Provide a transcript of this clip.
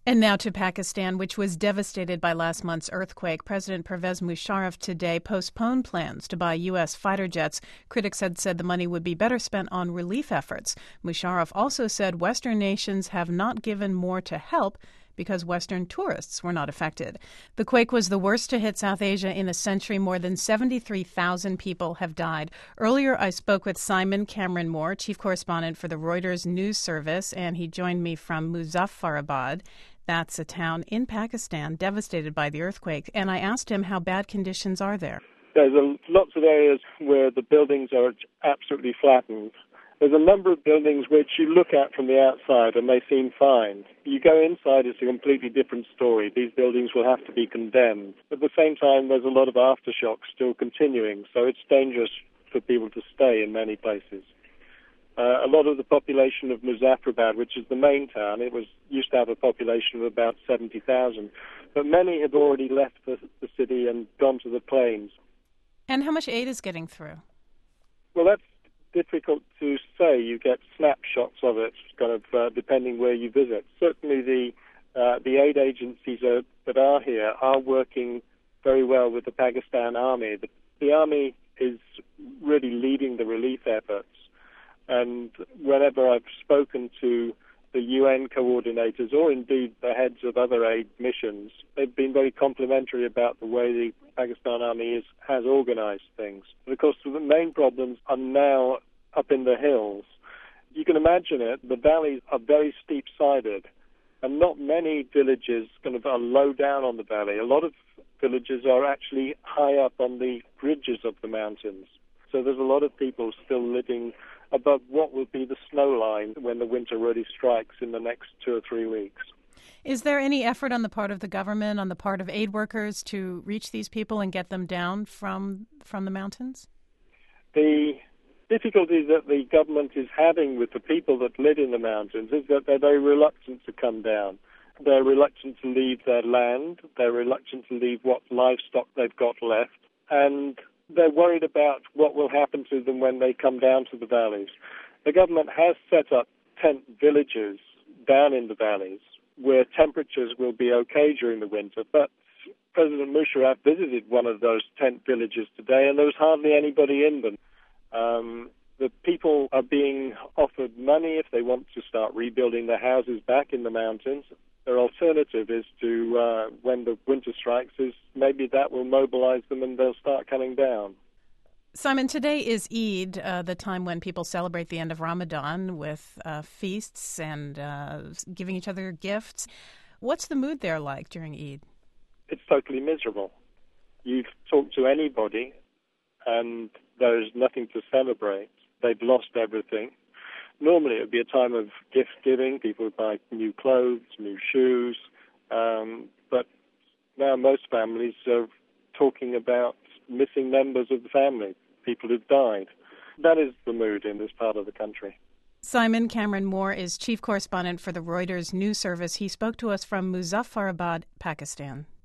And now to Pakistan, which was devastated by last month's earthquake. President Pervez Musharraf today postponed plans to buy U.S. fighter jets. Critics had said the money would be better spent on relief efforts. Musharraf also said Western nations have not given more to help because Western tourists were not affected. The quake was the worst to hit South Asia in a century. More than 73,000 people have died. Earlier, I spoke with Simon Cameron-Moore, chief correspondent for the Reuters News Service, and he joined me from Muzaffarabad. That's a town in Pakistan devastated by the earthquake. And I asked him how bad conditions are there. There's lots of areas where the buildings are absolutely flattened. There's a number of buildings which you look at from the outside and they seem fine. You go inside, it's a completely different story. These buildings will have to be condemned. At the same time, there's a lot of aftershocks still continuing, so it's dangerous for people to stay in many places. A lot of the population of Muzaffarabad, which is the main town, used to have a population of about 70,000, but many have already left the city and gone to the plains. And how much aid is getting through? Well, that's difficult to say. You get snapshots of it, kind of depending where you visit. Certainly, the aid agencies that are here are working very well with the Pakistan Army. The army is really leading the relief efforts, and whenever I've spoken to the UN coordinators or indeed the heads of other aid missions, they've been very complimentary about the way the Pakistan Army has organized things. But of course, the main problems are now up in the hills. You can imagine it, the valleys are very steep-sided, and not many villages are low down on the valley. A lot of villages are actually high up on the ridges of the mountains. So there's a lot of people still living above what will be the snow line when the winter really strikes in the next 2 or 3 weeks. Is there any effort on the part of the government, on the part of aid workers, to reach these people and get them down from the mountains? The difficulty that the government is having with the people that live in the mountains is that they're very reluctant to come down. They're reluctant to leave their land. They're reluctant to leave what livestock they've got left. And they're worried about what will happen to them when they come down to the valleys. The government has set up tent villages down in the valleys where temperatures will be okay during the winter, but President Musharraf visited one of those tent villages today and there was hardly anybody in them. The people are being offered money if they want to start rebuilding their houses back in the mountains. Their alternative is to, when the winter strikes, is maybe that will mobilize them and they'll start coming down. Simon, today is Eid, the time when people celebrate the end of Ramadan with feasts and giving each other gifts. What's the mood there like during Eid? It's totally miserable. You talk to anybody and there's nothing to celebrate. They've lost everything. Normally it would be a time of gift giving. People would buy new clothes, new shoes. But now most families are talking about missing members of the family, people who've died. That is the mood in this part of the country. Simon Cameron-Moore is chief correspondent for the Reuters News Service. He spoke to us from Muzaffarabad, Pakistan.